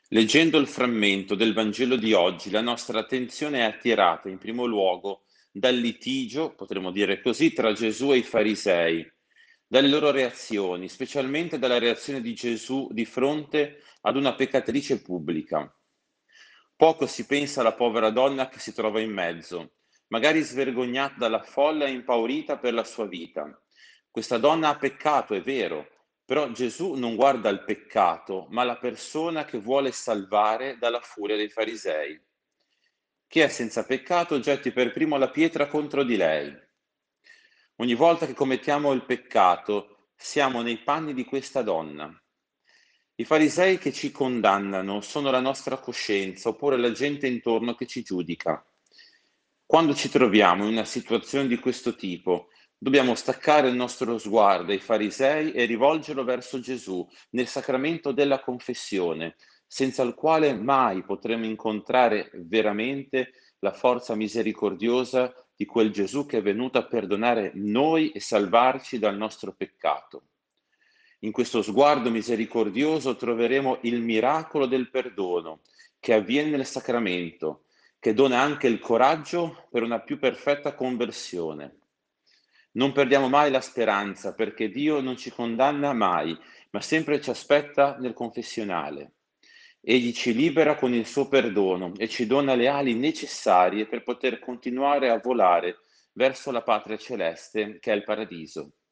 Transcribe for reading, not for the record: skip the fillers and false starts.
Leggendo il frammento del Vangelo di oggi, la nostra attenzione è attirata in primo luogo dal litigio, potremmo dire così, tra Gesù e i farisei, dalle loro reazioni, specialmente dalla reazione di Gesù di fronte ad una peccatrice pubblica. Poco si pensa alla povera donna che si trova in mezzo, magari svergognata dalla folla e impaurita per la sua vita. Questa donna ha peccato, è vero, però Gesù non guarda il peccato, ma la persona che vuole salvare dalla furia dei farisei. Chi è senza peccato getti per primo la pietra contro di lei. Ogni volta che commettiamo il peccato, siamo nei panni di questa donna. I farisei che ci condannano sono la nostra coscienza oppure la gente intorno che ci giudica. Quando ci troviamo in una situazione di questo tipo, dobbiamo staccare il nostro sguardo ai farisei e rivolgerlo verso Gesù nel sacramento della confessione, senza il quale mai potremo incontrare veramente la forza misericordiosa di quel Gesù che è venuto a perdonare noi e salvarci dal nostro peccato. In questo sguardo misericordioso troveremo il miracolo del perdono che avviene nel sacramento, che dona anche il coraggio per una più perfetta conversione. Non perdiamo mai la speranza perché Dio non ci condanna mai, ma sempre ci aspetta nel confessionale. Egli ci libera con il suo perdono e ci dona le ali necessarie per poter continuare a volare verso la patria celeste che è il paradiso.